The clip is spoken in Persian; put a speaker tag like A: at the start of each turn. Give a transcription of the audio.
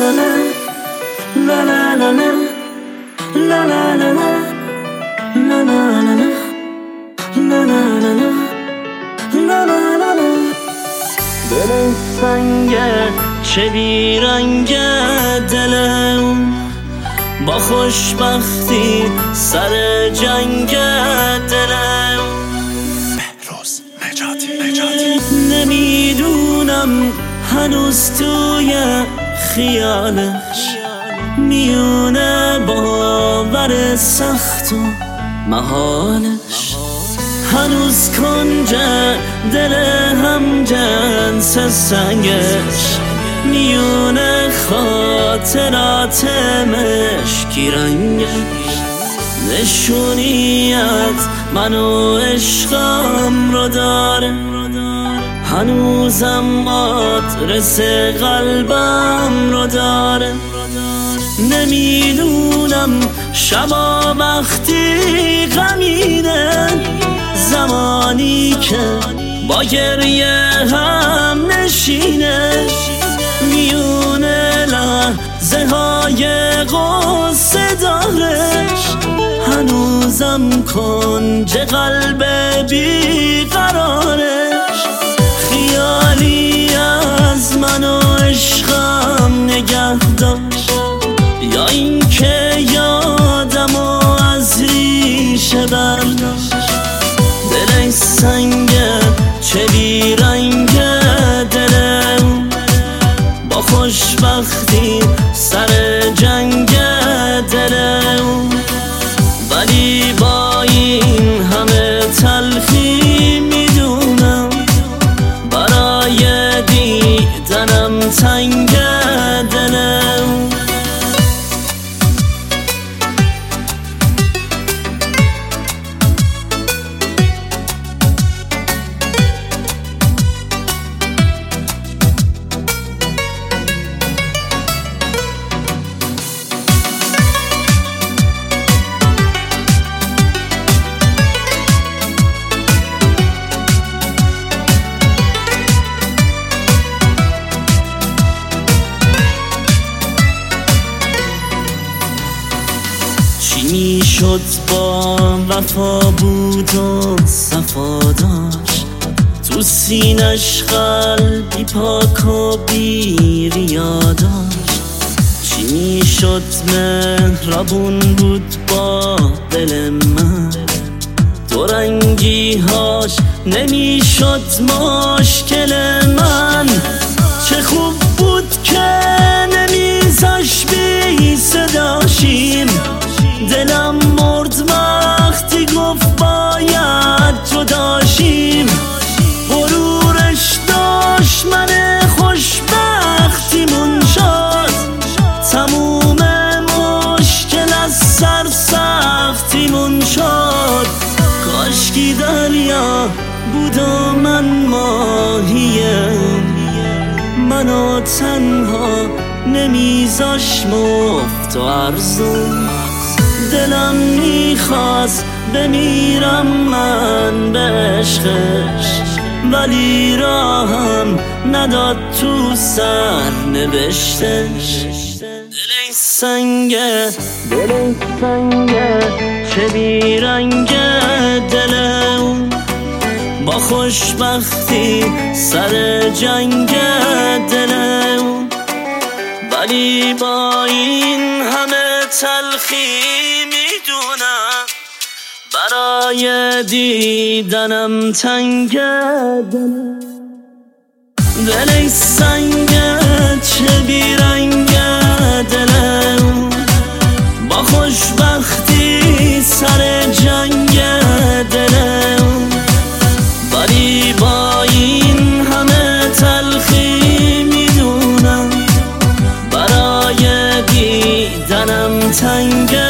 A: دل سنگه چه بیرنگه دلم، با خوشبختی سر جنگ دلم.
B: بهروز نجاتی
A: نمیدونم هنوز توی خیالش میونه باور سخت و محالش، هنوز کنج دل هم جنس سنگش میونه خاطرات مشکی رنگش. نشونی از من و عشقم رو داره، هنوزم آدرس قلبم رو داره. نمیدونم شبا وقتی غمینه، زمانی که با گریه هم نشینه، میونه لحظه های غصه دارش، هنوزم کنج قلب بیقرارش. خیالی از من و عشقم نگه داشت، یا اینکه یادم و از ریشه برداشت. دل سنگه چه بیرنگه دلم، با خوشبختی سر جنگ دلم. ولی با این همه تلخی میدونم برای دیدنم تنگ دلم. چی میشد با وفا بود و صفا داشت، تو سینش قلبی پاک و بی ریا داشت. چی میشد مهربون بود با دل من، دو رنگی هاش نمیشد مشکل من. چه خوب بود که نمیزاش بی صداشیم، دلم مرد وقتی گفت باید جداشیم. غرورش داشت من خوشبختیمون شد، تموم مشکل از سر سختیمون شد. کاشکی دریا بود و من ماهیم، منو تنها نمیزاش مفت و ارزون. دلم میخواست بمیرم من به عشقش، ولی راهم نداد تو سر نوشتش. دل سنگه چه بیرنگه دلم، با خوشبختی سر جنگ دلم. ولی با این همه تلخی میدونم برای دیدنم تنگ دلم. دل سنگه چه بیرنگه دلم، با خوشبختی سر جنگ دلم. ولی با این همه تلخی میدونم برای دیدنم تنگ